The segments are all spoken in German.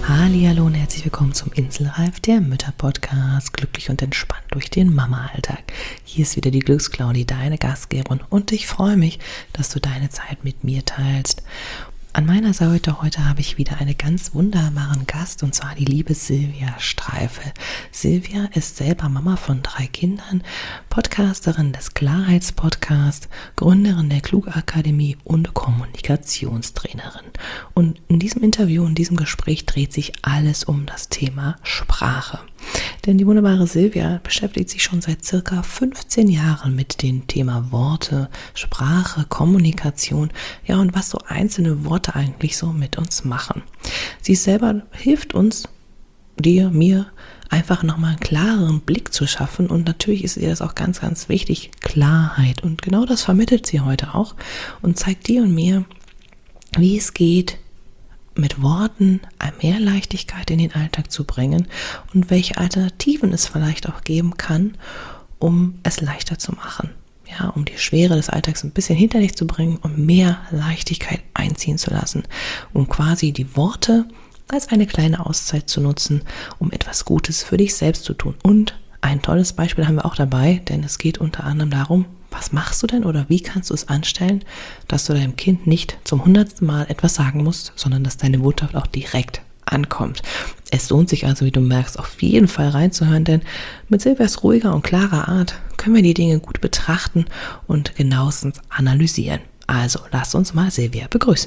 Hallihallo und herzlich willkommen zum Inselreif, der Mütter-Podcast, glücklich und entspannt durch den Mama-Alltag. Hier ist wieder die Glücksclaudi, deine Gastgeberin, und ich freue mich, dass du deine Zeit mit mir teilst. An meiner Seite heute habe ich wieder einen ganz wunderbaren Gast, und zwar die liebe Silvia Streifel. Silvia ist selber Mama von 3 Kindern, Podcasterin des Klarheitspodcasts, Gründerin der Klug-Akademie und Kommunikationstrainerin. Und in diesem Interview, in diesem Gespräch dreht sich alles um das Thema Sprache. Denn die wunderbare Silvia beschäftigt sich schon seit circa 15 Jahren mit dem Thema Worte, Sprache, Kommunikation, ja, und was so einzelne Worte eigentlich so mit uns machen. Sie selber hilft uns, dir, mir, einfach nochmal einen klareren Blick zu schaffen, und natürlich ist ihr das auch ganz, ganz wichtig, Klarheit, und genau das vermittelt sie heute auch und zeigt dir und mir, wie es geht, mit Worten mehr Leichtigkeit in den Alltag zu bringen und welche Alternativen es vielleicht auch geben kann, um es leichter zu machen. Ja, um die Schwere des Alltags ein bisschen hinter dich zu bringen und mehr Leichtigkeit einziehen zu lassen, um quasi die Worte als eine kleine Auszeit zu nutzen, um etwas Gutes für dich selbst zu tun. Und ein tolles Beispiel haben wir auch dabei, denn es geht unter anderem darum, was machst du denn oder wie kannst du es anstellen, dass du deinem Kind nicht zum 100. Mal etwas sagen musst, sondern dass deine Botschaft auch direkt ankommt. Es lohnt sich also, wie du merkst, auf jeden Fall reinzuhören, denn mit Silvias ruhiger und klarer Art können wir die Dinge gut betrachten und genauestens analysieren. Also lass uns mal Silvia begrüßen.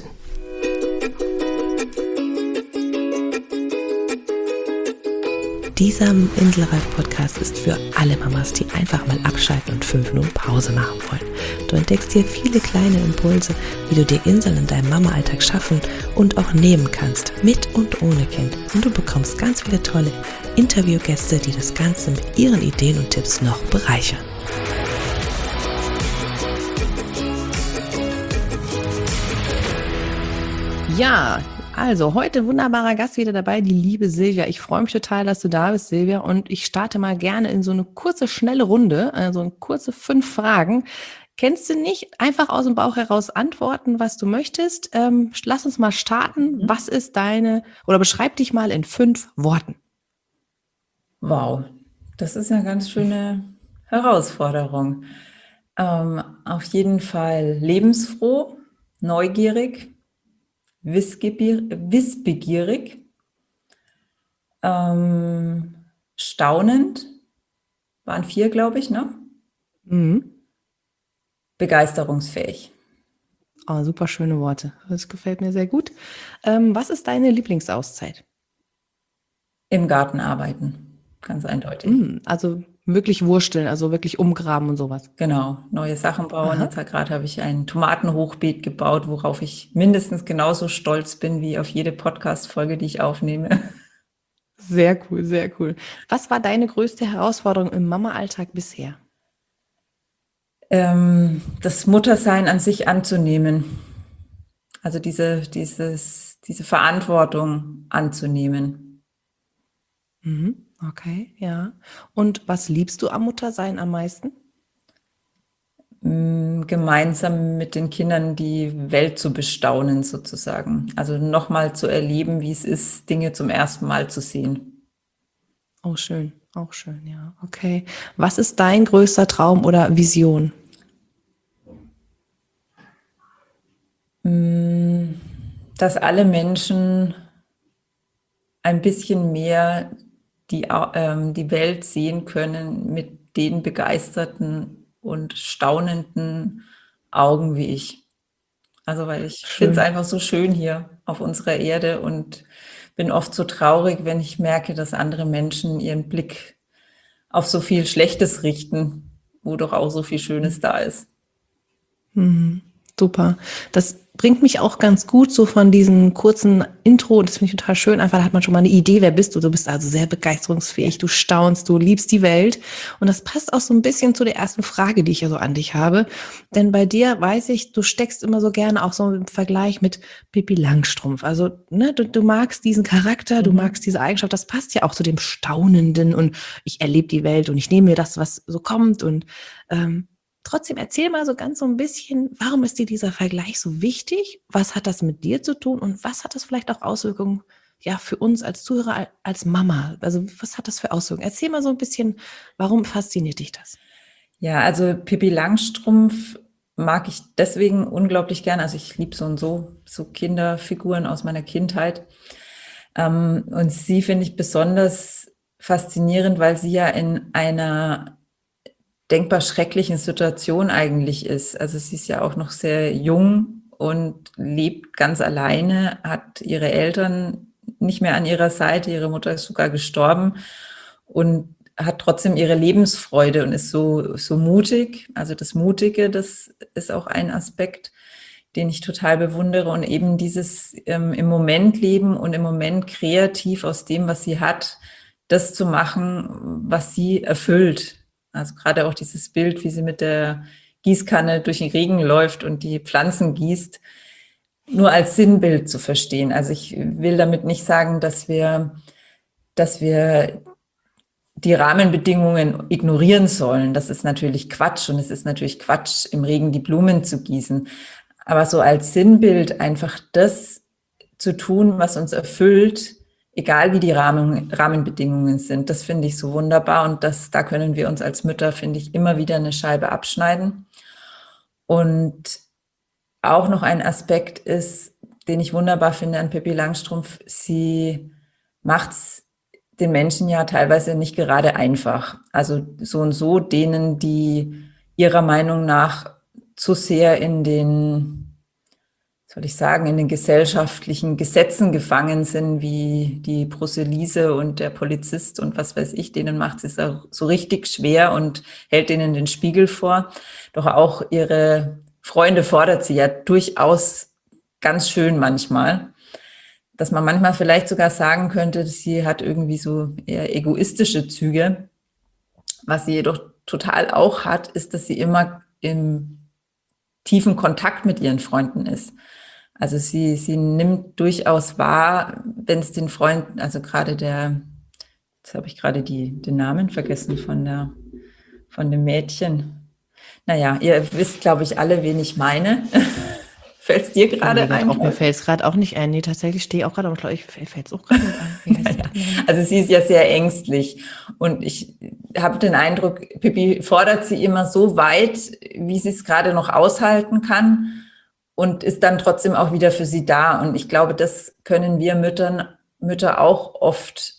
Dieser Inselreif-Podcast ist für alle Mamas, die einfach mal abschalten und 5 Minuten Pause machen wollen. Du entdeckst hier viele kleine Impulse, wie du dir Inseln in deinem Mama-Alltag schaffen und auch nehmen kannst, mit und ohne Kind. Und du bekommst ganz viele tolle Interviewgäste, die das Ganze mit ihren Ideen und Tipps noch bereichern. Ja, also heute wunderbarer Gast wieder dabei, die liebe Silvia. Ich freue mich total, dass du da bist, Silvia, und ich starte mal gerne in so eine kurze, schnelle Runde, also eine kurze 5 Fragen. Kennst du nicht? Einfach aus dem Bauch heraus antworten, was du möchtest. Lass uns mal starten. Was ist oder beschreib dich mal in 5 Worten. Wow, das ist eine ganz schöne Herausforderung. Auf jeden Fall lebensfroh, neugierig, wissbegierig, staunend, waren 4, glaube ich, ne? Mhm. Begeisterungsfähig. Oh, super schöne Worte. Das gefällt mir sehr gut. Was ist deine Lieblingsauszeit? Im Garten arbeiten, ganz eindeutig. Also wirklich wursteln, also wirklich umgraben und sowas. Genau, neue Sachen bauen. Aha. Jetzt gerade habe ich ein Tomatenhochbeet gebaut, worauf ich mindestens genauso stolz bin wie auf jede Podcast-Folge, die ich aufnehme. Sehr cool, sehr cool. Was war deine größte Herausforderung im Mama-Alltag bisher? Das Muttersein an sich anzunehmen. Also diese Verantwortung anzunehmen. Okay, ja. Und was liebst du am Muttersein am meisten? Gemeinsam mit den Kindern die Welt zu bestaunen sozusagen. Also nochmal zu erleben, wie es ist, Dinge zum ersten Mal zu sehen. Oh, schön, auch schön, ja. Okay. Was ist dein größter Traum oder Vision? Dass alle Menschen ein bisschen mehr die Welt sehen können mit den begeisterten und staunenden Augen wie ich. Also weil ich finde es einfach so schön hier auf unserer Erde und bin oft so traurig, wenn ich merke, dass andere Menschen ihren Blick auf so viel Schlechtes richten, wo doch auch so viel Schönes da ist. Super. Das bringt mich auch ganz gut so von diesem kurzen Intro. Das finde ich total schön. Einfach, da hat man schon mal eine Idee, wer bist du. Du bist also sehr begeisterungsfähig, du staunst, du liebst die Welt. Und das passt auch so ein bisschen zu der ersten Frage, die ich ja so an dich habe. Denn bei dir weiß ich, du steckst immer so gerne auch so im Vergleich mit Pippi Langstrumpf. Also, ne, du magst diesen Charakter, du magst diese Eigenschaft. Das passt ja auch zu dem Staunenden und ich erlebe die Welt und ich nehme mir das, was so kommt. Und trotzdem erzähl mal so ganz so ein bisschen, warum ist dir dieser Vergleich so wichtig? Was hat das mit dir zu tun und was hat das vielleicht auch Auswirkungen ja, für uns als Zuhörer, als Mama? Also was hat das für Auswirkungen? Erzähl mal so ein bisschen, warum fasziniert dich das? Ja, also Pippi Langstrumpf mag ich deswegen unglaublich gern. Also ich liebe so Kinderfiguren aus meiner Kindheit. Und sie finde ich besonders faszinierend, weil sie ja in einer denkbar schrecklichen Situation eigentlich ist. Also sie ist ja auch noch sehr jung und lebt ganz alleine, hat ihre Eltern nicht mehr an ihrer Seite, ihre Mutter ist sogar gestorben und hat trotzdem ihre Lebensfreude und ist so mutig. Also das Mutige, das ist auch ein Aspekt, den ich total bewundere, und eben dieses im Moment leben und im Moment kreativ aus dem, was sie hat, das zu machen, was sie erfüllt. Also gerade auch dieses Bild, wie sie mit der Gießkanne durch den Regen läuft und die Pflanzen gießt, nur als Sinnbild zu verstehen. Also ich will damit nicht sagen, dass wir die Rahmenbedingungen ignorieren sollen. Das ist natürlich Quatsch, und es ist natürlich Quatsch, im Regen die Blumen zu gießen. Aber so als Sinnbild einfach das zu tun, was uns erfüllt, egal wie die Rahmenbedingungen sind, das finde ich so wunderbar, und da können wir uns als Mütter, finde ich, immer wieder eine Scheibe abschneiden. Und auch noch ein Aspekt ist, den ich wunderbar finde an Pippi Langstrumpf, sie macht es den Menschen ja teilweise nicht gerade einfach. Also so und so denen, die ihrer Meinung nach zu sehr in den, soll ich sagen, in den gesellschaftlichen Gesetzen gefangen sind, wie die Brusselise und der Polizist und was weiß ich, denen macht es so richtig schwer und hält denen den Spiegel vor. Doch auch ihre Freunde fordert sie ja durchaus ganz schön manchmal, dass man manchmal vielleicht sogar sagen könnte, sie hat irgendwie so eher egoistische Züge. Was sie jedoch total auch hat, ist, dass sie immer im tiefen Kontakt mit ihren Freunden ist. Also sie nimmt durchaus wahr, wenn es den Freunden, also gerade jetzt habe ich gerade den Namen vergessen von dem Mädchen. Naja, ihr wisst, glaube ich, alle, wen ich meine. Fällt es dir gerade ein? Mir fällt es gerade auch nicht ein. Nee, tatsächlich stehe ich auch gerade, aber glaube ich, fällt es auch gerade nicht ein. Wie heißt die andere? Also sie ist ja sehr ängstlich, und ich habe den Eindruck, Pippi fordert sie immer so weit, wie sie es gerade noch aushalten kann, und ist dann trotzdem auch wieder für sie da. Und ich glaube, das können wir Mütter auch oft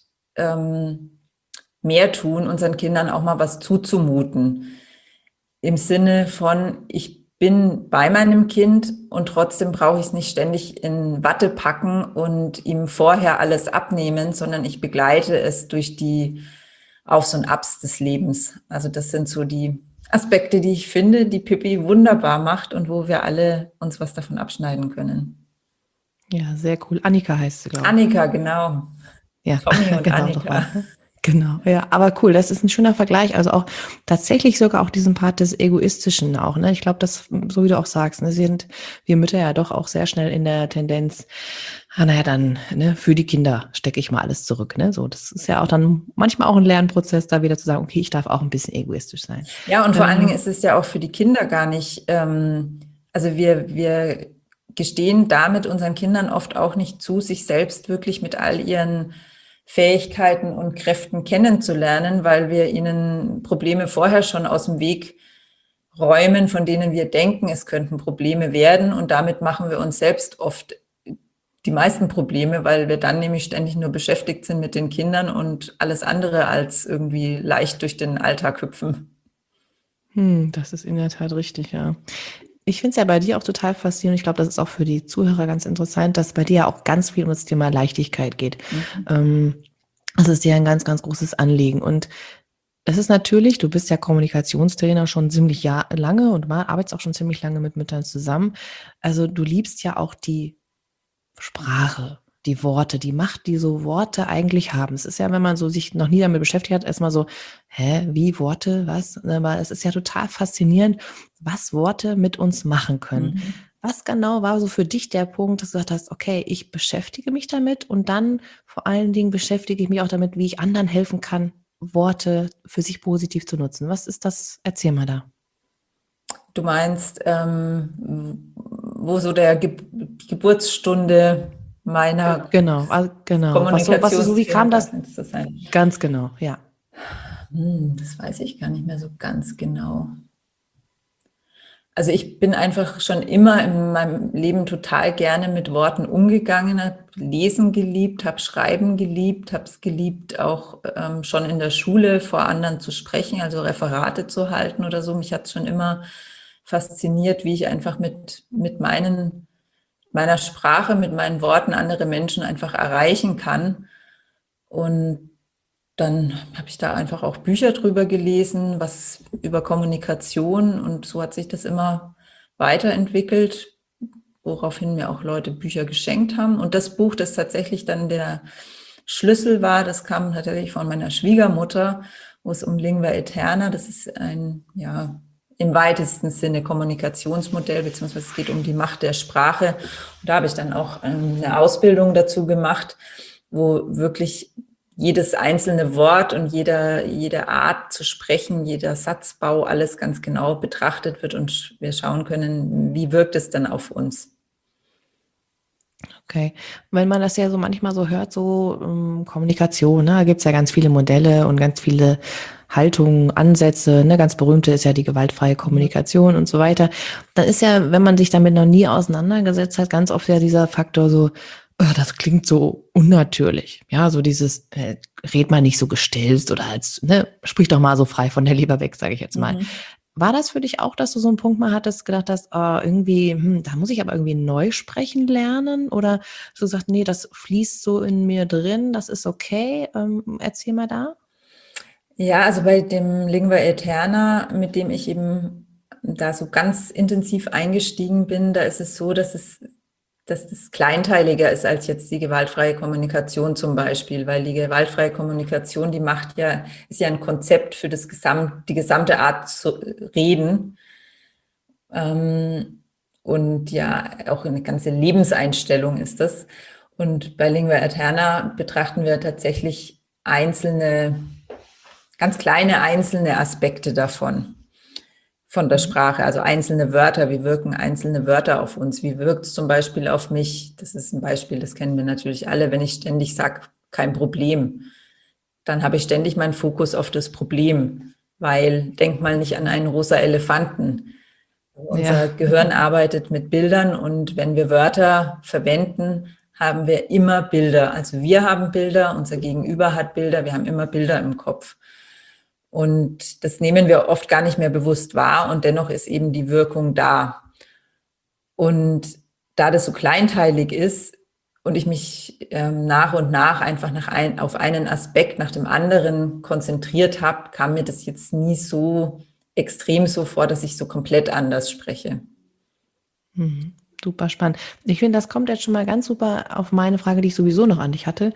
mehr tun, unseren Kindern auch mal was zuzumuten. Im Sinne von, ich bin bei meinem Kind und trotzdem brauche ich es nicht ständig in Watte packen und ihm vorher alles abnehmen, sondern ich begleite es durch die Aufs und Abs des Lebens. Also das sind so die Aspekte, die ich finde, die Pippi wunderbar macht und wo wir alle uns was davon abschneiden können. Ja, sehr cool. Annika heißt sie, glaube ich. Annika, genau. Ja, Tommy und genau, doch Annika. was. Ne? Genau, ja, aber cool, das ist ein schöner Vergleich. Also auch tatsächlich sogar auch diesen Part des Egoistischen auch, ne? Ich glaube, das, so wie du auch sagst, ne, sind wir Mütter ja doch auch sehr schnell in der Tendenz, naja, dann, ne, für die Kinder stecke ich mal alles zurück, ne? So, das ist ja auch dann manchmal auch ein Lernprozess, da wieder zu sagen, okay, ich darf auch ein bisschen egoistisch sein. Ja, und vor allen Dingen ist es ja auch für die Kinder gar nicht, also wir gestehen damit unseren Kindern oft auch nicht zu, sich selbst wirklich mit all ihren Fähigkeiten und Kräften kennenzulernen, weil wir ihnen Probleme vorher schon aus dem Weg räumen, von denen wir denken, es könnten Probleme werden. Und damit machen wir uns selbst oft die meisten Probleme, weil wir dann nämlich ständig nur beschäftigt sind mit den Kindern und alles andere als irgendwie leicht durch den Alltag hüpfen. Das ist in der Tat richtig, ja. Ich finde es ja bei dir auch total faszinierend. Ich glaube, das ist auch für die Zuhörer ganz interessant, dass bei dir ja auch ganz viel um das Thema Leichtigkeit geht. Das ist dir ein ganz, ganz großes Anliegen. Und das ist natürlich, du bist ja Kommunikationstrainer schon ziemlich lange und arbeitest auch schon ziemlich lange mit Müttern zusammen. Also du liebst ja auch die Sprache, die Worte, die Macht, die so Worte eigentlich haben. Es ist ja, wenn man so sich noch nie damit beschäftigt hat, erstmal so, wie Worte, was? Aber es ist ja total faszinierend, was Worte mit uns machen können. Was genau war so für dich der Punkt, dass du gesagt hast, okay, ich beschäftige mich damit und dann vor allen Dingen beschäftige ich mich auch damit, wie ich anderen helfen kann, Worte für sich positiv zu nutzen. Was ist das? Erzähl mal da. Du meinst, wo so die Geburtsstunde meiner genau. Wie kam das? Kommunikationssphäre zu sein. Ganz genau, ja. Das weiß ich gar nicht mehr so ganz genau. Also ich bin einfach schon immer in meinem Leben total gerne mit Worten umgegangen, habe Lesen geliebt, habe Schreiben geliebt, habe es geliebt, auch schon in der Schule vor anderen zu sprechen, also Referate zu halten oder so. Mich hat es schon immer fasziniert, wie ich einfach mit meiner Sprache, mit meinen Worten andere Menschen einfach erreichen kann. Und dann habe ich da einfach auch Bücher drüber gelesen, was über Kommunikation, und so hat sich das immer weiterentwickelt, woraufhin mir auch Leute Bücher geschenkt haben. Und das Buch, das tatsächlich dann der Schlüssel war, das kam tatsächlich von meiner Schwiegermutter, wo es um Lingua Eterna, das ist ein, ja, im weitesten Sinne Kommunikationsmodell, beziehungsweise es geht um die Macht der Sprache. Und da habe ich dann auch eine Ausbildung dazu gemacht, wo wirklich jedes einzelne Wort und jede Art zu sprechen, jeder Satzbau, alles ganz genau betrachtet wird und wir schauen können, wie wirkt es dann auf uns. Okay. Wenn man das ja so manchmal so hört, so Kommunikation, ne, da gibt's ja ganz viele Modelle und ganz viele Haltungen, Ansätze, ne, ganz berühmte ist ja die gewaltfreie Kommunikation und so weiter. Dann ist ja, wenn man sich damit noch nie auseinandergesetzt hat, ganz oft ja dieser Faktor so, das klingt so unnatürlich. Ja, so dieses, red mal nicht so gestelzt oder als, ne, sprich doch mal so frei von der Leber weg, sage ich jetzt mal. War das für dich auch, dass du so einen Punkt mal hattest, gedacht hast, irgendwie, da muss ich aber irgendwie neu sprechen lernen? Oder so sagst, nee, das fließt so in mir drin, das ist okay. Erzähl mal da. Ja, also bei dem Lingua Eterna, mit dem ich eben da so ganz intensiv eingestiegen bin, da ist es so, dass das kleinteiliger ist als jetzt die gewaltfreie Kommunikation zum Beispiel, weil die gewaltfreie Kommunikation, ist ja ein Konzept für die gesamte Art zu reden. Und ja, auch eine ganze Lebenseinstellung ist das. Und bei Lingua Eterna betrachten wir tatsächlich ganz kleine einzelne Aspekte von der Sprache, also einzelne Wörter, wie wirken einzelne Wörter auf uns, wie wirkt es zum Beispiel auf mich, das ist ein Beispiel, das kennen wir natürlich alle, wenn ich ständig sage, kein Problem, dann habe ich ständig meinen Fokus auf das Problem, weil denk mal nicht an einen rosa Elefanten. Unser Gehirn arbeitet mit Bildern und wenn wir Wörter verwenden, haben wir immer Bilder. Also wir haben Bilder, unser Gegenüber hat Bilder, wir haben immer Bilder im Kopf. Und das nehmen wir oft gar nicht mehr bewusst wahr und dennoch ist eben die Wirkung da. Und da das so kleinteilig ist und ich mich nach und nach einfach auf einen Aspekt nach dem anderen konzentriert habe, kam mir das jetzt nie so extrem so vor, dass ich so komplett anders spreche. Super spannend. Ich finde, das kommt jetzt schon mal ganz super auf meine Frage, die ich sowieso noch an dich hatte,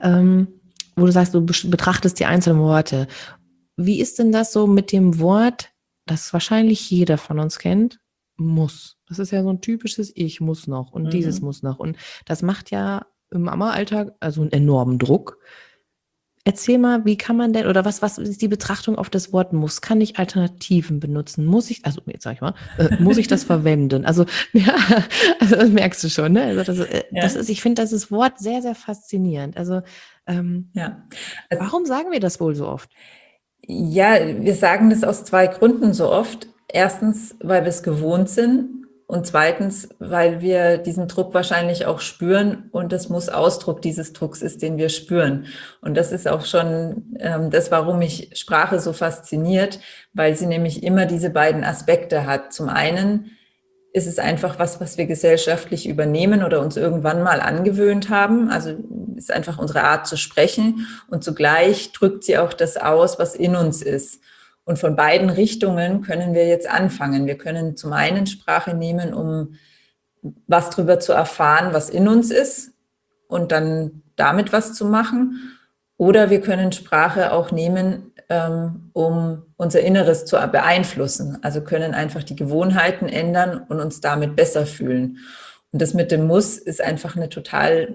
wo du sagst, du betrachtest die einzelnen Worte. Wie ist denn das so mit dem Wort, das wahrscheinlich jeder von uns kennt, muss? Das ist ja so ein typisches Ich muss noch und dieses muss noch. Und das macht ja im Mama-Alltag also einen enormen Druck. Erzähl mal, wie kann man denn, oder was ist die Betrachtung auf das Wort muss? Kann ich Alternativen benutzen? Jetzt sag ich mal, muss ich das verwenden? Also, ja, also das merkst du schon, ne? Also ich finde das Wort sehr, sehr faszinierend. Also, Ja. warum sagen wir das wohl so oft? Ja, wir sagen das aus zwei Gründen so oft. Erstens, weil wir es gewohnt sind und zweitens, weil wir diesen Druck wahrscheinlich auch spüren und das muss Ausdruck dieses Drucks ist, den wir spüren. Und das ist auch schon das, warum mich Sprache so fasziniert, weil sie nämlich immer diese beiden Aspekte hat. Zum einen ist es einfach was wir gesellschaftlich übernehmen oder uns irgendwann mal angewöhnt haben. Also ist einfach unsere Art zu sprechen und zugleich drückt sie auch das aus, was in uns ist. Und von beiden Richtungen können wir jetzt anfangen. Wir können zum einen Sprache nehmen, um was darüber zu erfahren, was in uns ist und dann damit was zu machen. Oder wir können Sprache auch nehmen, um unser Inneres zu beeinflussen. Also können einfach die Gewohnheiten ändern und uns damit besser fühlen. Und das mit dem Muss ist einfach eine total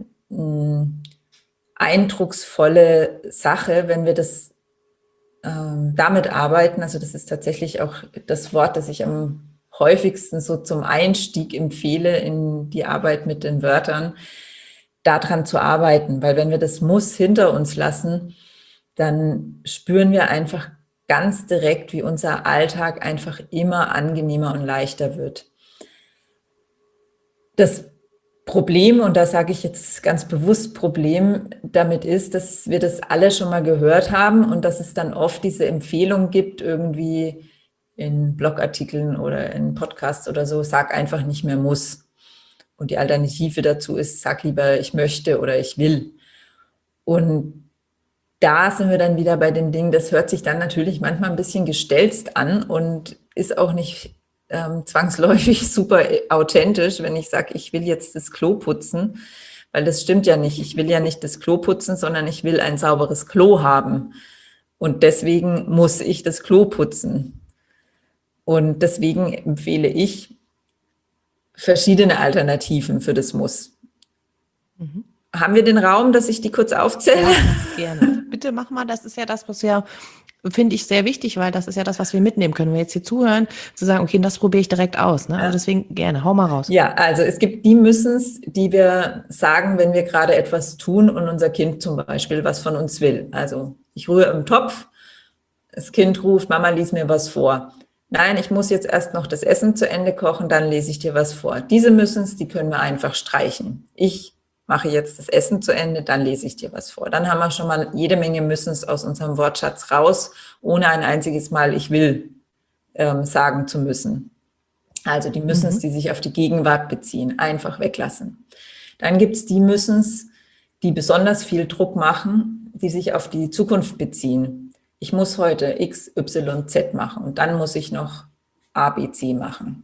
eindrucksvolle Sache, wenn wir das damit arbeiten. Also das ist tatsächlich auch das Wort, das ich am häufigsten so zum Einstieg empfehle in die Arbeit mit den Wörtern. daran zu arbeiten, weil wenn wir das Muss hinter uns lassen, dann spüren wir einfach ganz direkt, wie unser Alltag einfach immer angenehmer und leichter wird. Das Problem, und da sage ich jetzt ganz bewusst Problem, damit ist, dass wir das alle schon mal gehört haben und dass es dann oft diese Empfehlung gibt, irgendwie in Blogartikeln oder in Podcasts oder so, sag einfach nicht mehr muss. Und die Alternative dazu ist, sag lieber ich möchte oder ich will. Und da sind wir dann wieder bei dem Ding, das hört sich dann natürlich manchmal ein bisschen gestelzt an und ist auch nicht zwangsläufig super authentisch, wenn ich sage, ich will jetzt das Klo putzen, weil das stimmt ja nicht. Ich will ja nicht das Klo putzen, sondern ich will ein sauberes Klo haben. Und deswegen muss ich das Klo putzen. Und deswegen empfehle ich verschiedene Alternativen für das Muss. Mhm. Haben wir den Raum, dass ich die kurz aufzähle? Ja, gerne. Bitte mach mal, das ist ja das, was ja, finde ich, sehr wichtig, weil das ist ja das, was wir mitnehmen können. Wenn wir jetzt hier zuhören, zu sagen, okay, das probiere ich direkt aus. Ne? Ja. Also deswegen gerne, hau mal raus. Ja, also es gibt die Müssens, die wir sagen, wenn wir gerade etwas tun und unser Kind zum Beispiel was von uns will. Also ich rühre im Topf, das Kind ruft, Mama, lies mir was vor. Nein, ich muss jetzt erst noch das Essen zu Ende kochen, dann lese ich dir was vor. Diese Müssens, die können wir einfach streichen. Ich mache jetzt das Essen zu Ende, dann lese ich dir was vor. Dann haben wir schon mal jede Menge Müssens aus unserem Wortschatz raus, ohne ein einziges Mal ich will sagen zu müssen. Also die Müssens, die sich auf die Gegenwart beziehen, einfach weglassen. Dann gibt es die Müssens, die besonders viel Druck machen, die sich auf die Zukunft beziehen. Ich muss heute X, Y, Z machen und dann muss ich noch A, B, C machen.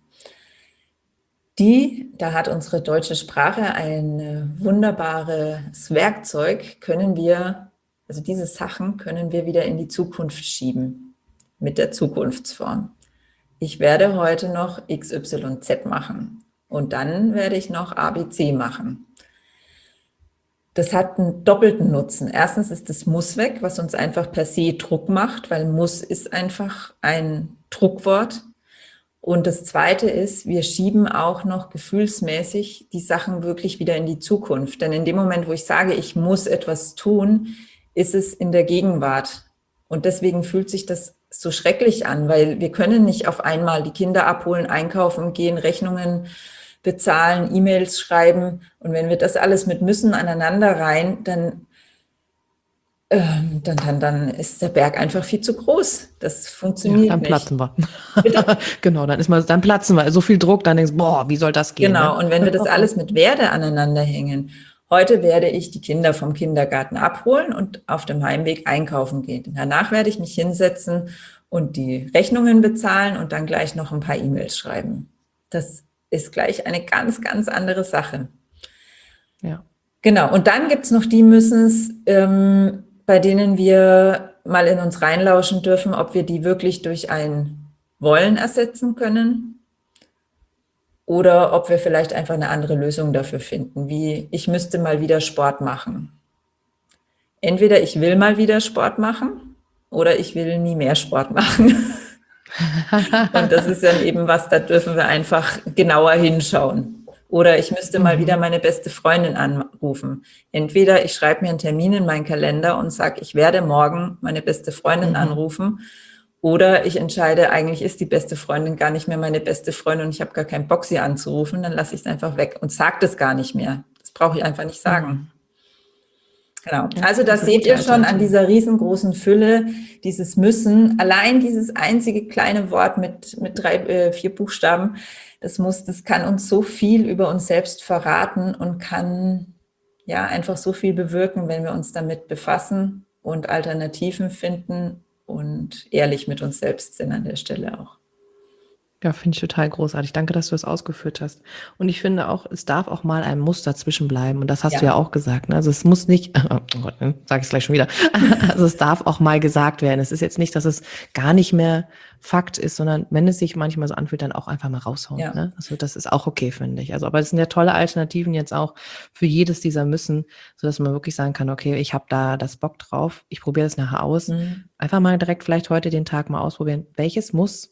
Da hat unsere deutsche Sprache ein wunderbares Werkzeug, also diese Sachen können wir wieder in die Zukunft schieben mit der Zukunftsform. Ich werde heute noch X, Y, Z machen und dann werde ich noch A, B, C machen. Das hat einen doppelten Nutzen. Erstens ist das Muss weg, was uns einfach per se Druck macht, weil Muss ist einfach ein Druckwort. Und das Zweite ist, wir schieben auch noch gefühlsmäßig die Sachen wirklich wieder in die Zukunft. Denn in dem Moment, wo ich sage, ich muss etwas tun, ist es in der Gegenwart. Und deswegen fühlt sich das so schrecklich an, weil wir können nicht auf einmal die Kinder abholen, einkaufen gehen, Rechnungen bezahlen, E-Mails schreiben. Und wenn wir das alles mit müssen aneinander rein, dann ist der Berg einfach viel zu groß. Das funktioniert dann nicht. Platzen wir. Genau, dann platzen wir. So viel Druck, dann denkst du, boah, wie soll das gehen? Genau, ne? Und wenn wir das alles mit Werde aneinander hängen, heute werde ich die Kinder vom Kindergarten abholen und auf dem Heimweg einkaufen gehen. Danach werde ich mich hinsetzen und die Rechnungen bezahlen und dann gleich noch ein paar E-Mails schreiben. Das ist gleich eine ganz, ganz andere Sache. Ja. Genau, und dann gibt es noch die Müssens, bei denen wir mal in uns reinlauschen dürfen, ob wir die wirklich durch ein Wollen ersetzen können oder ob wir vielleicht einfach eine andere Lösung dafür finden, wie ich müsste mal wieder Sport machen. Entweder ich will mal wieder Sport machen oder ich will nie mehr Sport machen. Und das ist dann eben was, da dürfen wir einfach genauer hinschauen. Oder ich müsste mal wieder meine beste Freundin anrufen. Entweder ich schreibe mir einen Termin in meinen Kalender und sage, ich werde morgen meine beste Freundin anrufen. Oder ich entscheide, eigentlich ist die beste Freundin gar nicht mehr meine beste Freundin und ich habe gar keinen Bock, sie anzurufen. Dann lasse ich es einfach weg und sage das gar nicht mehr. Das brauche ich einfach nicht sagen. Genau. Also das seht ihr schon an dieser riesengroßen Fülle, dieses Müssen. Allein dieses einzige kleine Wort mit 4 Buchstaben, das kann uns so viel über uns selbst verraten und kann ja einfach so viel bewirken, wenn wir uns damit befassen und Alternativen finden und ehrlich mit uns selbst sind an der Stelle auch. Ja, finde ich total großartig. Danke, dass du das ausgeführt hast. Und ich finde auch, es darf auch mal ein Muster dazwischen bleiben. Und das hast du ja auch gesagt. Ne? Also es muss nicht, oh Gott, sage ich es gleich schon wieder. Also es darf auch mal gesagt werden. Es ist jetzt nicht, dass es gar nicht mehr Fakt ist, sondern wenn es sich manchmal so anfühlt, dann auch einfach mal raushauen. Ja. Ne? Also das ist auch okay, finde ich. Also, aber es sind ja tolle Alternativen jetzt auch für jedes dieser Müssen, sodass man wirklich sagen kann, okay, ich habe da das Bock drauf, ich probiere das nachher aus. Einfach mal direkt vielleicht heute den Tag mal ausprobieren. Welches Muss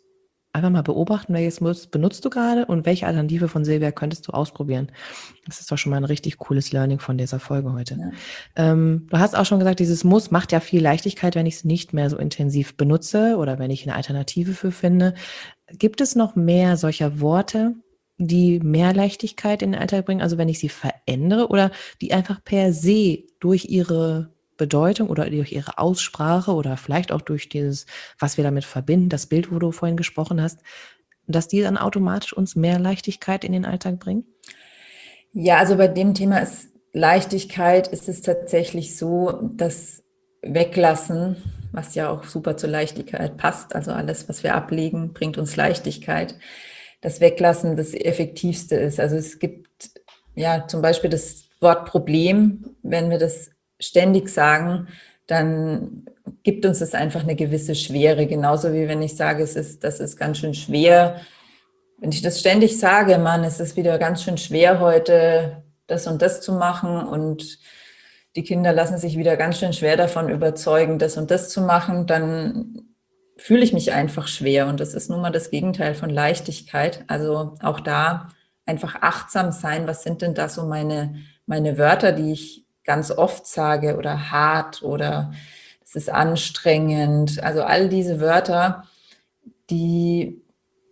einfach mal beobachten, welches Muss benutzt du gerade und welche Alternative von Silvia könntest du ausprobieren. Das ist doch schon mal ein richtig cooles Learning von dieser Folge heute. Ja. Du hast auch schon gesagt, dieses Muss macht ja viel Leichtigkeit, wenn ich es nicht mehr so intensiv benutze oder wenn ich eine Alternative für finde. Gibt es noch mehr solcher Worte, die mehr Leichtigkeit in den Alltag bringen, also wenn ich sie verändere oder die einfach per se durch ihre Bedeutung oder durch ihre Aussprache oder vielleicht auch durch dieses, was wir damit verbinden, das Bild, wo du vorhin gesprochen hast, dass die dann automatisch uns mehr Leichtigkeit in den Alltag bringen? Ja, also bei dem Thema ist Leichtigkeit, ist es tatsächlich so, dass Weglassen, was ja auch super zur Leichtigkeit passt, also alles, was wir ablegen, bringt uns Leichtigkeit, das Weglassen das Effektivste ist. Also es gibt ja zum Beispiel das Wort Problem, wenn wir das ständig sagen, dann gibt uns das einfach eine gewisse Schwere. Genauso wie wenn ich sage, das ist ganz schön schwer. Wenn ich das ständig sage, Mann, es ist wieder ganz schön schwer heute, das und das zu machen und die Kinder lassen sich wieder ganz schön schwer davon überzeugen, das und das zu machen, dann fühle ich mich einfach schwer und das ist nun mal das Gegenteil von Leichtigkeit. Also auch da einfach achtsam sein, was sind denn da so meine Wörter, die ich ganz oft sage oder hart oder es ist anstrengend. Also all diese Wörter, die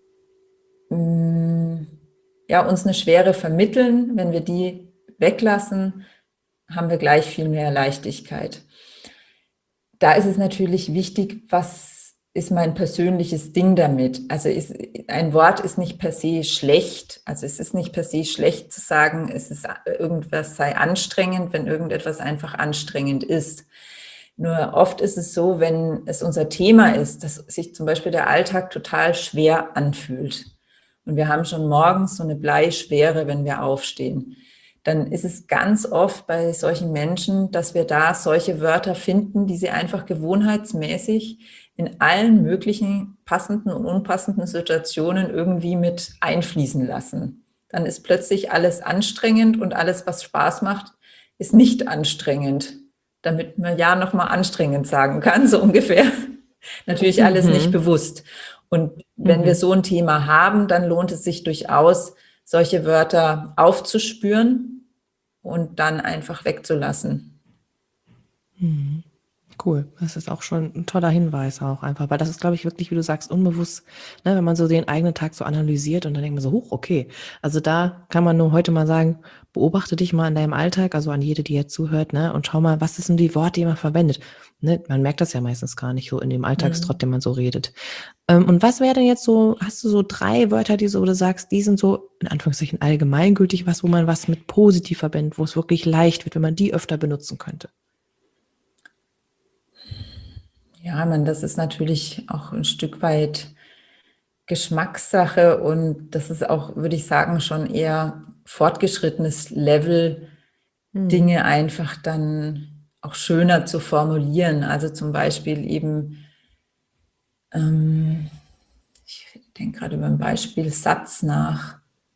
ja, uns eine Schwere vermitteln, wenn wir die weglassen, haben wir gleich viel mehr Leichtigkeit. Da ist es natürlich wichtig, was ist mein persönliches Ding damit? Also ein Wort ist nicht per se schlecht. Also es ist nicht per se schlecht zu sagen, irgendwas sei anstrengend, wenn irgendetwas einfach anstrengend ist. Nur oft ist es so, wenn es unser Thema ist, dass sich zum Beispiel der Alltag total schwer anfühlt. Und wir haben schon morgens so eine Bleischwere, wenn wir aufstehen. Dann ist es ganz oft bei solchen Menschen, dass wir da solche Wörter finden, die sie einfach gewohnheitsmäßig in allen möglichen passenden und unpassenden Situationen irgendwie mit einfließen lassen. Dann ist plötzlich alles anstrengend und alles, was Spaß macht, ist nicht anstrengend, damit man ja nochmal anstrengend sagen kann, so ungefähr. Natürlich alles nicht bewusst. Und wenn wir so ein Thema haben, dann lohnt es sich durchaus, solche Wörter aufzuspüren und dann einfach wegzulassen. Cool, das ist auch schon ein toller Hinweis auch einfach, weil das ist, glaube ich, wirklich, wie du sagst, unbewusst, ne, wenn man so den eigenen Tag so analysiert und dann denkt man so, okay, also da kann man nur heute mal sagen, beobachte dich mal in deinem Alltag, also an jede, die jetzt zuhört, ne, und schau mal, was sind die Worte, die man verwendet. Ne, man merkt das ja meistens gar nicht so in dem Alltagstrott, den man so redet. Und was wäre denn jetzt so, hast du so 3 Wörter, wo du sagst, die sind so, in Anführungszeichen, allgemeingültig, wo man was mit positiv verbindet, wo es wirklich leicht wird, wenn man die öfter benutzen könnte? Ja, das ist natürlich auch ein Stück weit Geschmackssache und das ist auch, würde ich sagen, schon eher fortgeschrittenes Level, Dinge einfach dann auch schöner zu formulieren. Also zum Beispiel eben, ich denke gerade über ein Beispiel Satz nach.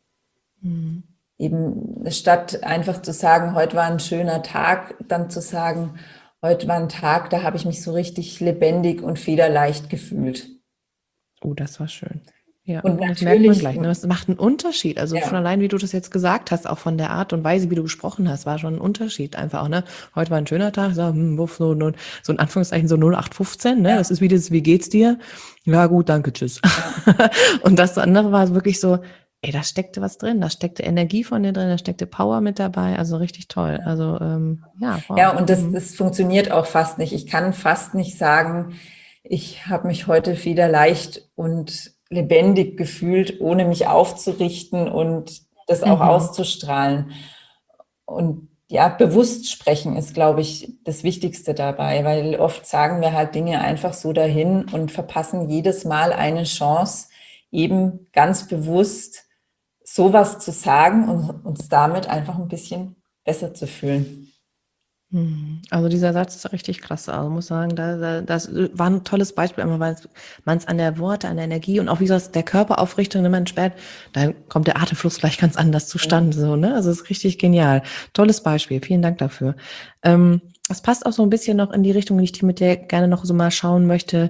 Eben statt einfach zu sagen, heute war ein schöner Tag, dann zu sagen, heute war ein Tag, da habe ich mich so richtig lebendig und federleicht gefühlt. Oh, das war schön. Ja, Und das merkt man natürlich, gleich. Ne? Das macht einen Unterschied. Also ja. schon allein, wie du das jetzt gesagt hast, auch von der Art und Weise, wie du gesprochen hast, war schon ein Unterschied einfach auch. Ne? Heute war ein schöner Tag, so in Anführungszeichen so 0815. Ne? Ja. Das ist wie das, wie geht's dir? Ja gut, danke, tschüss. Und das andere war wirklich so, ey, da steckte was drin, da steckte Energie von dir drin, da steckte Power mit dabei, also richtig toll. Also wow. Ja, und das funktioniert auch fast nicht. Ich kann fast nicht sagen, ich habe mich heute wieder leicht und lebendig gefühlt, ohne mich aufzurichten und das auch auszustrahlen. Und ja, bewusst sprechen ist, glaube ich, das Wichtigste dabei, weil oft sagen wir halt Dinge einfach so dahin und verpassen jedes Mal eine Chance, eben ganz bewusst sowas zu sagen und uns damit einfach ein bisschen besser zu fühlen. Also dieser Satz ist richtig klasse. Also muss sagen, das war ein tolles Beispiel, einmal weil man es an der Worte, an der Energie und auch wie gesagt, der Körperaufrichtung, wenn man entsperrt, dann kommt der Atemfluss gleich ganz anders zustande. So, ne? Also es ist richtig genial. Tolles Beispiel. Vielen Dank dafür. Es passt auch so ein bisschen noch in die Richtung, in die ich mit dir gerne noch so mal schauen möchte.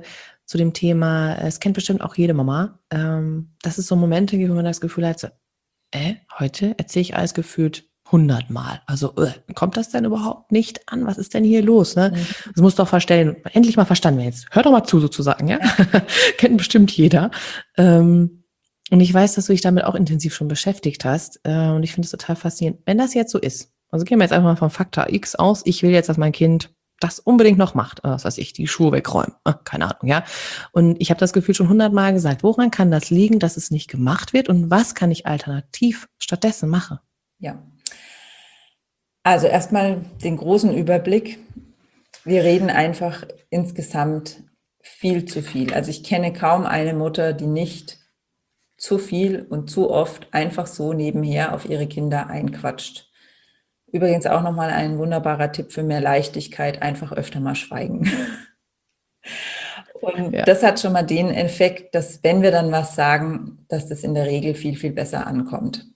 zu dem Thema, es kennt bestimmt auch jede Mama, dass es so Momente gibt, wo man das Gefühl hat, so, heute erzähle ich alles gefühlt 100 Mal. Also kommt das denn überhaupt nicht an? Was ist denn hier los? Ne? Mhm. Das muss doch endlich mal verstanden werden. Jetzt hör doch mal zu sozusagen, ja? Ja. Kennt bestimmt jeder. Und ich weiß, dass du dich damit auch intensiv schon beschäftigt hast. Und ich finde es total faszinierend. Wenn das jetzt so ist, also gehen wir jetzt einfach mal vom Faktor X aus, ich will jetzt, dass mein Kind das unbedingt noch macht, was weiß ich, die Schuhe wegräumen, keine Ahnung, ja. Und ich habe das Gefühl schon 100 Mal gesagt, woran kann das liegen, dass es nicht gemacht wird und was kann ich alternativ stattdessen machen? Ja. Also erstmal den großen Überblick. Wir reden einfach insgesamt viel zu viel. Also ich kenne kaum eine Mutter, die nicht zu viel und zu oft einfach so nebenher auf ihre Kinder einquatscht. Übrigens auch nochmal ein wunderbarer Tipp für mehr Leichtigkeit, einfach öfter mal schweigen. Und Ja. das hat schon mal den Effekt, dass wenn wir dann was sagen, dass das in der Regel viel, viel besser ankommt.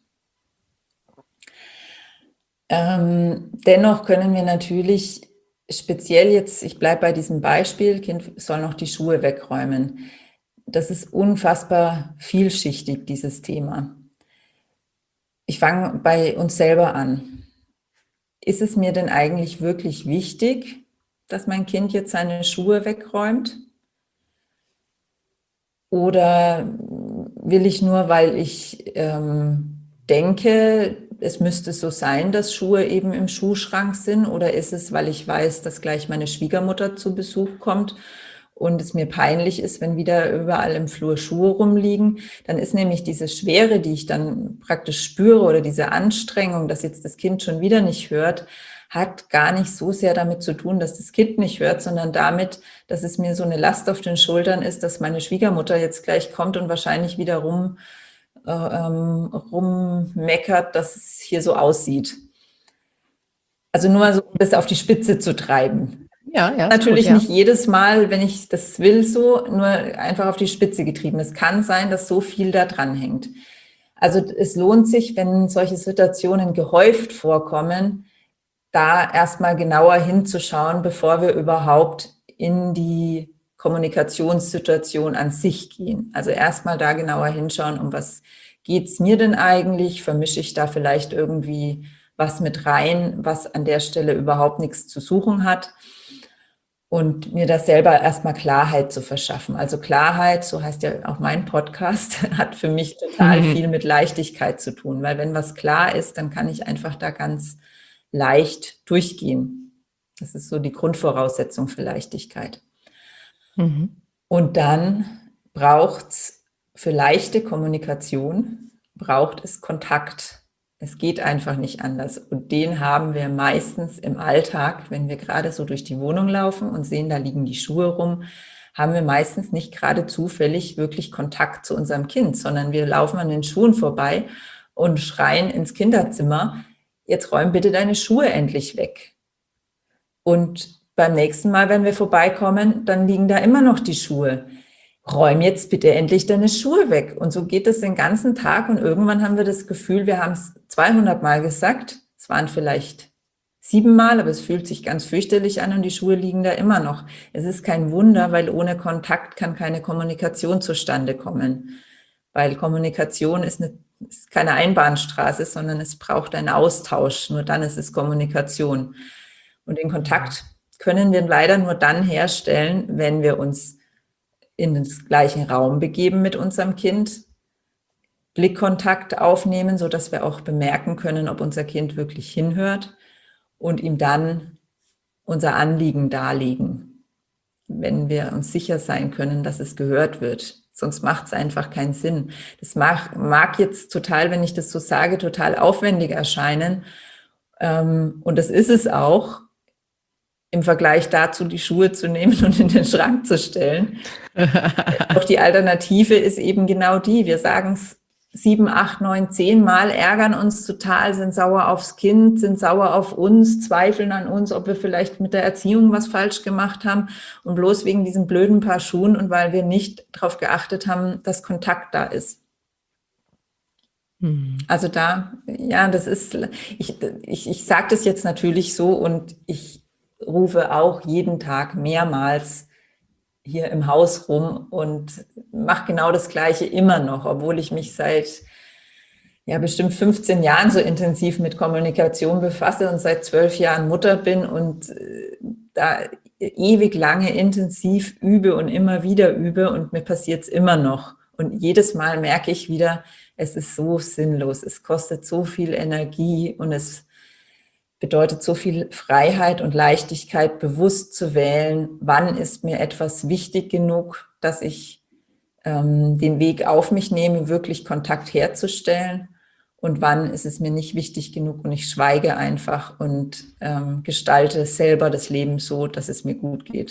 Dennoch können wir natürlich speziell jetzt, ich bleibe bei diesem Beispiel, Kind soll noch die Schuhe wegräumen. Das ist unfassbar vielschichtig, dieses Thema. Ich fange bei uns selber an. Ist es mir denn eigentlich wirklich wichtig, dass mein Kind jetzt seine Schuhe wegräumt? Oder will ich nur, weil ich denke, es müsste so sein, dass Schuhe eben im Schuhschrank sind? Oder ist es, weil ich weiß, dass gleich meine Schwiegermutter zu Besuch kommt und es mir peinlich ist, wenn wieder überall im Flur Schuhe rumliegen? Dann ist nämlich diese Schwere, die ich dann praktisch spüre, oder diese Anstrengung, dass jetzt das Kind schon wieder nicht hört, hat gar nicht so sehr damit zu tun, dass das Kind nicht hört, sondern damit, dass es mir so eine Last auf den Schultern ist, dass meine Schwiegermutter jetzt gleich kommt und wahrscheinlich wieder rummeckert, dass es hier so aussieht. Also nur so, um das auf die Spitze zu treiben. Ja, ist Natürlich gut, ja. nicht jedes Mal, wenn ich das will, so, nur einfach auf die Spitze getrieben. Es kann sein, dass so viel da dran hängt. Also es lohnt sich, wenn solche Situationen gehäuft vorkommen, da erstmal genauer hinzuschauen, bevor wir überhaupt in die Kommunikationssituation an sich gehen. Also erstmal da genauer hinschauen, um was geht's mir denn eigentlich? Vermische ich da vielleicht irgendwie was mit rein, was an der Stelle überhaupt nichts zu suchen hat? Und mir das selber erstmal Klarheit zu verschaffen. Also Klarheit, so heißt ja auch mein Podcast, hat für mich total viel mit Leichtigkeit zu tun, weil wenn was klar ist, dann kann ich einfach da ganz leicht durchgehen. Das ist so die Grundvoraussetzung für Leichtigkeit. Und dann braucht es für leichte Kommunikation, braucht es Kontakt. Es geht einfach nicht anders. Und den haben wir meistens im Alltag, wenn wir gerade so durch die Wohnung laufen und sehen, da liegen die Schuhe rum, haben wir meistens nicht gerade zufällig wirklich Kontakt zu unserem Kind, sondern wir laufen an den Schuhen vorbei und schreien ins Kinderzimmer, jetzt räum bitte deine Schuhe endlich weg. Und beim nächsten Mal, wenn wir vorbeikommen, dann liegen da immer noch die Schuhe. Räum jetzt bitte endlich deine Schuhe weg. Und so geht es den ganzen Tag und irgendwann haben wir das Gefühl, wir haben es 200 Mal gesagt. Es waren vielleicht 7 Mal, aber es fühlt sich ganz fürchterlich an und die Schuhe liegen da immer noch. Es ist kein Wunder, weil ohne Kontakt kann keine Kommunikation zustande kommen. Weil Kommunikation ist keine Einbahnstraße, sondern es braucht einen Austausch. Nur dann ist es Kommunikation. Und den Kontakt können wir leider nur dann herstellen, wenn wir uns in den gleichen Raum begeben mit unserem Kind, Blickkontakt aufnehmen, sodass wir auch bemerken können, ob unser Kind wirklich hinhört und ihm dann unser Anliegen darlegen, wenn wir uns sicher sein können, dass es gehört wird. Sonst macht es einfach keinen Sinn. Das mag jetzt total, wenn ich das so sage, total aufwendig erscheinen. Und das ist es auch, im Vergleich dazu die Schuhe zu nehmen und in den Schrank zu stellen. Doch die Alternative ist eben genau die. Wir sagen es 7, 8, 9, 10 Mal, ärgern uns total, sind sauer aufs Kind, sind sauer auf uns, zweifeln an uns, ob wir vielleicht mit der Erziehung was falsch gemacht haben. Und bloß wegen diesen blöden Paar Schuhen und weil wir nicht darauf geachtet haben, dass Kontakt da ist. Also da, ja, das ist, ich sage das jetzt natürlich so und ich rufe auch jeden Tag mehrmals hier im Haus rum und mache genau das Gleiche immer noch, obwohl ich mich seit bestimmt 15 Jahren so intensiv mit Kommunikation befasse und seit 12 Jahren Mutter bin und da ewig lange intensiv übe und immer wieder übe und mir passiert es immer noch. Und jedes Mal merke ich wieder, es ist so sinnlos, es kostet so viel Energie und es bedeutet so viel Freiheit und Leichtigkeit, bewusst zu wählen, wann ist mir etwas wichtig genug, dass ich den Weg auf mich nehme, wirklich Kontakt herzustellen und wann ist es mir nicht wichtig genug und ich schweige einfach und gestalte selber das Leben so, dass es mir gut geht.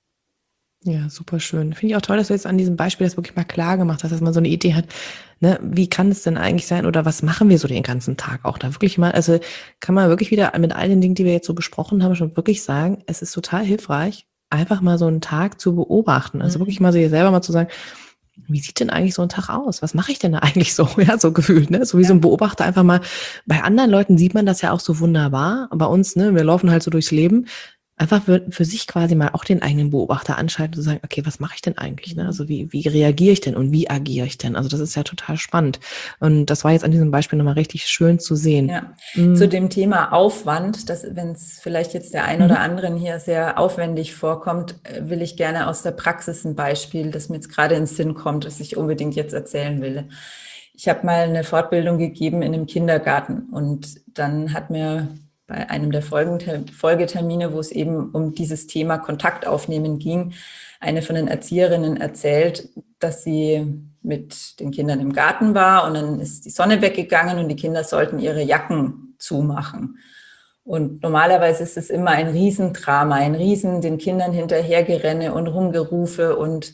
Ja, super schön. Finde ich auch toll, dass du jetzt an diesem Beispiel das wirklich mal klar gemacht hast, dass man so eine Idee hat, ne, wie kann es denn eigentlich sein oder was machen wir so den ganzen Tag auch da wirklich mal, also kann man wirklich wieder mit all den Dingen, die wir jetzt so besprochen haben, schon wirklich sagen, es ist total hilfreich, einfach mal so einen Tag zu beobachten. Also wirklich mal so dir selber mal zu sagen, wie sieht denn eigentlich so ein Tag aus? Was mache ich denn da eigentlich so? Ja, so gefühlt, ne? So wie so ein Beobachter einfach mal. Bei anderen Leuten sieht man das ja auch so wunderbar. Bei uns, ne, wir laufen halt so durchs Leben. Einfach für sich quasi mal auch den eigenen Beobachter anschalten und zu sagen, okay, was mache ich denn eigentlich? Ne? Also wie reagiere ich denn und wie agiere ich denn? Also das ist ja total spannend. Und das war jetzt an diesem Beispiel nochmal richtig schön zu sehen. Ja, zu dem Thema Aufwand, wenn es vielleicht jetzt der ein oder anderen hier sehr aufwendig vorkommt, will ich gerne aus der Praxis ein Beispiel, das mir jetzt gerade ins Sinn kommt, das ich unbedingt jetzt erzählen will. Ich habe mal eine Fortbildung gegeben in einem Kindergarten und dann hat mir bei einem der Folgetermine, wo es eben um dieses Thema Kontakt aufnehmen ging, eine von den Erzieherinnen erzählt, dass sie mit den Kindern im Garten war und dann ist die Sonne weggegangen und die Kinder sollten ihre Jacken zumachen. Und normalerweise ist es immer ein Riesendrama, den Kindern hinterhergerenne und Rumgerufe und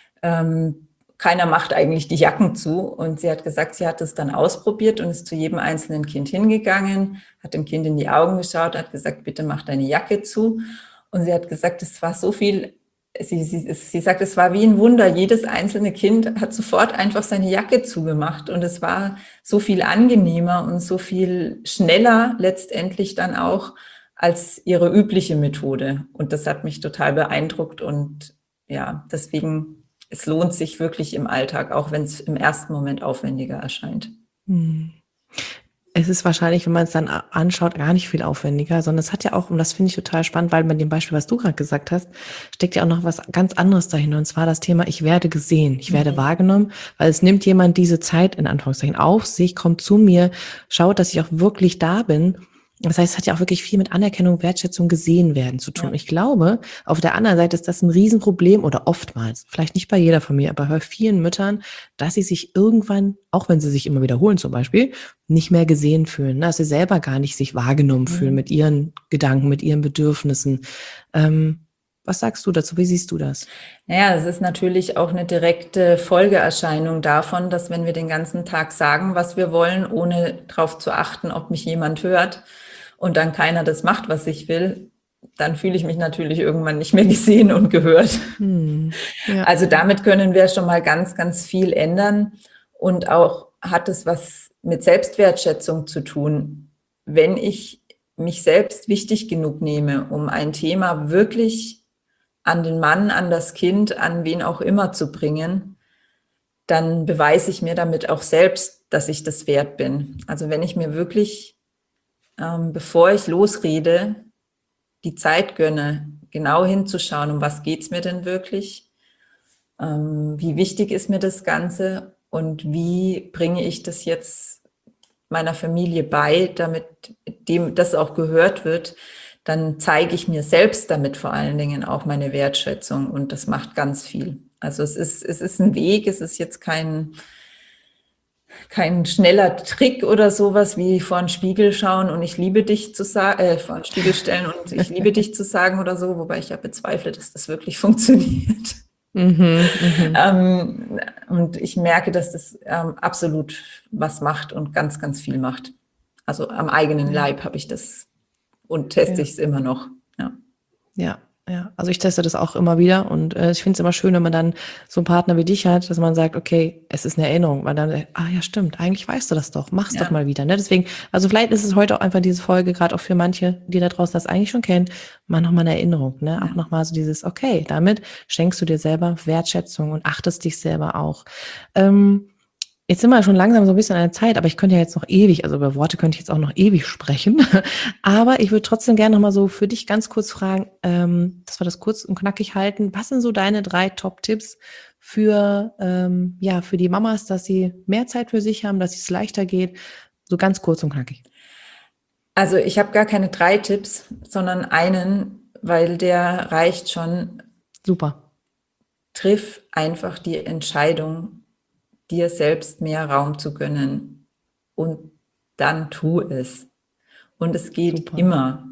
keiner macht eigentlich die Jacken zu. Und sie hat gesagt, sie hat es dann ausprobiert und ist zu jedem einzelnen Kind hingegangen, hat dem Kind in die Augen geschaut, hat gesagt, bitte mach deine Jacke zu. Und sie hat gesagt, es war so viel, sie sagt, es war wie ein Wunder. Jedes einzelne Kind hat sofort einfach seine Jacke zugemacht. Und es war so viel angenehmer und so viel schneller letztendlich dann auch als ihre übliche Methode. Und das hat mich total beeindruckt. Und ja, deswegen, es lohnt sich wirklich im Alltag, auch wenn es im ersten Moment aufwendiger erscheint. Es ist wahrscheinlich, wenn man es dann anschaut, gar nicht viel aufwendiger, sondern es hat ja auch, und das finde ich total spannend, weil bei dem Beispiel, was du gerade gesagt hast, steckt ja auch noch was ganz anderes dahinter. Und zwar das Thema, ich werde gesehen, ich werde wahrgenommen, weil es nimmt jemand diese Zeit, in Anführungszeichen, auf sich, kommt zu mir, schaut, dass ich auch wirklich da bin. Das heißt, es hat ja auch wirklich viel mit Anerkennung, Wertschätzung, gesehen werden zu tun. Ja. Ich glaube, auf der anderen Seite ist das ein Riesenproblem oder oftmals, vielleicht nicht bei jeder Familie, aber bei vielen Müttern, dass sie sich irgendwann, auch wenn sie sich immer wiederholen zum Beispiel, nicht mehr gesehen fühlen, dass sie selber gar nicht sich wahrgenommen fühlen mit ihren Gedanken, mit ihren Bedürfnissen. Was sagst du dazu? Wie siehst du das? Naja, es ist natürlich auch eine direkte Folgeerscheinung davon, dass wenn wir den ganzen Tag sagen, was wir wollen, ohne darauf zu achten, ob mich jemand hört und dann keiner das macht, was ich will, dann fühle ich mich natürlich irgendwann nicht mehr gesehen und gehört. Ja. Also damit können wir schon mal ganz, ganz viel ändern und auch hat es was mit Selbstwertschätzung zu tun. Wenn ich mich selbst wichtig genug nehme, um ein Thema wirklich an den Mann, an das Kind, an wen auch immer zu bringen, dann beweise ich mir damit auch selbst, dass ich das wert bin. Also wenn ich mir wirklich, bevor ich losrede, die Zeit gönne, genau hinzuschauen, um was geht's mir denn wirklich, wie wichtig ist mir das Ganze und wie bringe ich das jetzt meiner Familie bei, damit dem das auch gehört wird, dann zeige ich mir selbst damit vor allen Dingen auch meine Wertschätzung und das macht ganz viel. Also es ist ein Weg, es ist jetzt kein schneller Trick oder sowas wie vor den Spiegel schauen und ich liebe dich zu sagen, vor den Spiegel stellen und ich liebe dich zu sagen oder so, wobei ich ja bezweifle, dass das wirklich funktioniert. Und ich merke, dass das absolut was macht und ganz, ganz viel macht. Also am eigenen Leib habe ich das und teste ich es immer noch. Ja. Ja, Ja, also ich teste das auch immer wieder und ich finde es immer schön, wenn man dann so einen Partner wie dich hat, dass man sagt, okay, es ist eine Erinnerung, weil dann, ja stimmt, eigentlich weißt du das doch, mach's doch Ja, mal wieder, ne? Deswegen, also vielleicht ist es heute auch einfach diese Folge, gerade auch für manche, die da draußen das eigentlich schon kennen, mal nochmal eine Erinnerung, ne? ja. Auch nochmal so dieses, okay, damit schenkst du dir selber Wertschätzung und achtest dich selber auch. Jetzt sind wir schon langsam so ein bisschen an der Zeit, aber ich könnte ja jetzt noch ewig, also über Worte könnte ich jetzt auch noch ewig sprechen. Aber ich würde trotzdem gerne noch mal so für dich ganz kurz fragen, dass wir das kurz und knackig halten. Was sind so deine 3 Top-Tipps für, ja, für die Mamas, dass sie mehr Zeit für sich haben, dass es leichter geht? So ganz kurz und knackig. Also ich habe gar keine 3 Tipps, sondern einen, weil der reicht schon. Super. Triff einfach die Entscheidung, dir selbst mehr Raum zu gönnen und dann tu es. Und es geht Super. immer.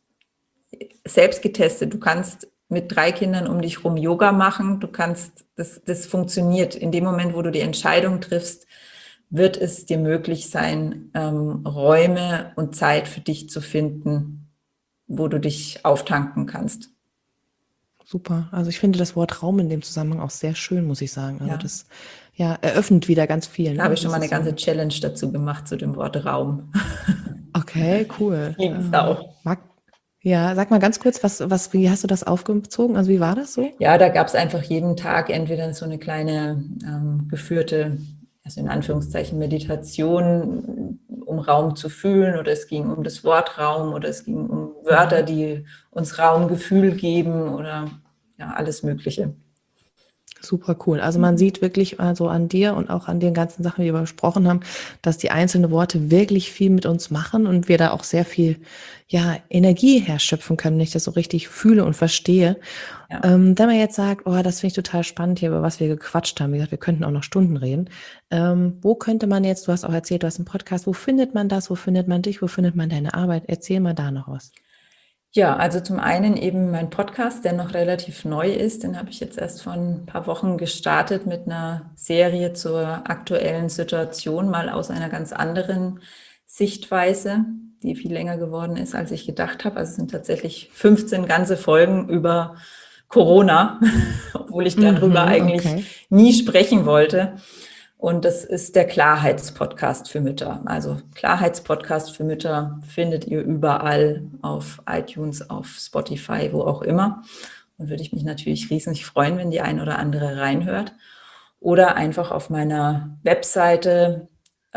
Selbst getestet. Du kannst mit 3 Kindern um dich rum Yoga machen. Du kannst, das funktioniert. In dem Moment, wo du die Entscheidung triffst, wird es dir möglich sein, Räume und Zeit für dich zu finden, wo du dich auftanken kannst. Super. Also ich finde das Wort Raum in dem Zusammenhang auch sehr schön, muss ich sagen. Also Ja. das, ja, eröffnet wieder ganz viel. Da Ne? habe ich schon Das mal eine ist so. ganze Challenge dazu gemacht, zu dem Wort Raum. Okay, cool. Liebe Sau. Ja, sag mal ganz kurz, wie hast du das aufgezogen? Also wie war das so? Ja, da gab es einfach jeden Tag entweder so eine kleine geführte, also in Anführungszeichen Meditation, um Raum zu fühlen, oder es ging um das Wort Raum, oder es ging um Wörter, die uns Raumgefühl geben, oder ja, alles Mögliche. Super cool. Also man sieht wirklich also an dir und auch an den ganzen Sachen, die wir besprochen haben, dass die einzelnen Worte wirklich viel mit uns machen und wir da auch sehr viel, ja, Energie herschöpfen können, wenn ich das so richtig fühle und verstehe. Ja. Wenn man jetzt sagt, oh, das finde ich total spannend hier, über was wir gequatscht haben. Wie gesagt, wir könnten auch noch Stunden reden. Wo könnte man jetzt, du hast auch erzählt, du hast einen Podcast, wo findet man das? Wo findet man dich? Wo findet man deine Arbeit? Erzähl mal da noch was. Ja, also zum einen eben mein Podcast, der noch relativ neu ist. Den habe ich jetzt erst vor ein paar Wochen gestartet mit einer Serie zur aktuellen Situation, mal aus einer ganz anderen Sichtweise, die viel länger geworden ist, als ich gedacht habe. Also es sind tatsächlich 15 ganze Folgen über Corona, obwohl ich darüber eigentlich nie sprechen wollte. Und das ist der Klarheitspodcast für Mütter. Also Klarheitspodcast für Mütter findet ihr überall auf iTunes, auf Spotify, wo auch immer. Und würde ich mich natürlich riesig freuen, wenn die ein oder andere reinhört. Oder einfach auf meiner Webseite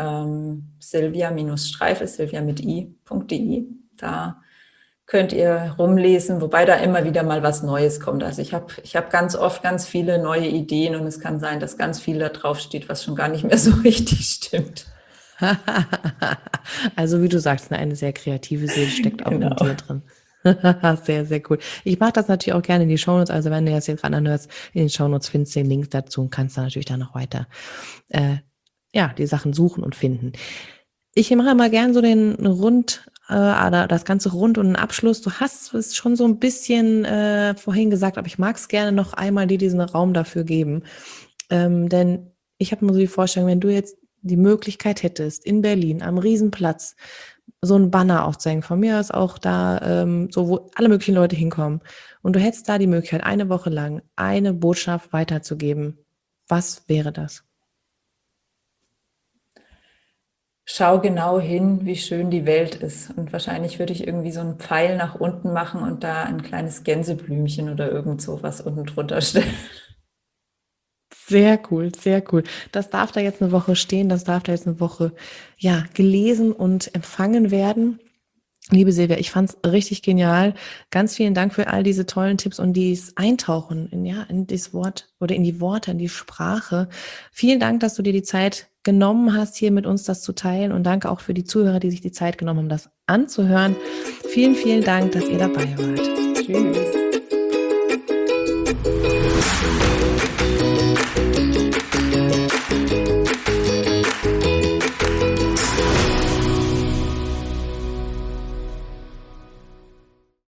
Silvia-Streifel, Silvia mit i.de. Da könnt ihr rumlesen, wobei da immer wieder mal was Neues kommt. Also ich hab ganz oft ganz viele neue Ideen und es kann sein, dass ganz viel da drauf steht, was schon gar nicht mehr so richtig stimmt. Also wie du sagst, eine sehr kreative Seele steckt auch in dir drin. Sehr, sehr cool. Ich mache das natürlich auch gerne in die Shownotes, also wenn du jetzt hier gerade anhörst, in den Shownotes findest du den Link dazu und kannst dann natürlich dann noch weiter ja, die Sachen suchen und finden. Ich mache immer gern so den das Ganze rund und einen Abschluss. Du hast es schon so ein bisschen vorhin gesagt, aber ich mag es gerne noch einmal dir diesen Raum dafür geben. Denn ich habe mir so die Vorstellung, wenn du jetzt die Möglichkeit hättest, in Berlin am Riesenplatz so ein Banner aufzuhängen, von mir aus auch da, so wo alle möglichen Leute hinkommen, und du hättest da die Möglichkeit, eine Woche lang eine Botschaft weiterzugeben. Was wäre das? Schau genau hin, wie schön die Welt ist. Und wahrscheinlich würde ich irgendwie so einen Pfeil nach unten machen und da ein kleines Gänseblümchen oder irgend sowas unten drunter stellen. Sehr cool, sehr cool. Das darf da jetzt eine Woche stehen, das darf da jetzt eine Woche, ja, gelesen und empfangen werden. Liebe Silvia, ich fand's richtig genial. Ganz vielen Dank für all diese tollen Tipps und dieses Eintauchen in, ja, in das Wort oder in die Worte, in die Sprache. Vielen Dank, dass du dir die Zeit genommen hast, hier mit uns das zu teilen, und danke auch für die Zuhörer, die sich die Zeit genommen haben, das anzuhören. Vielen, vielen Dank, dass ihr dabei wart. Tschüss.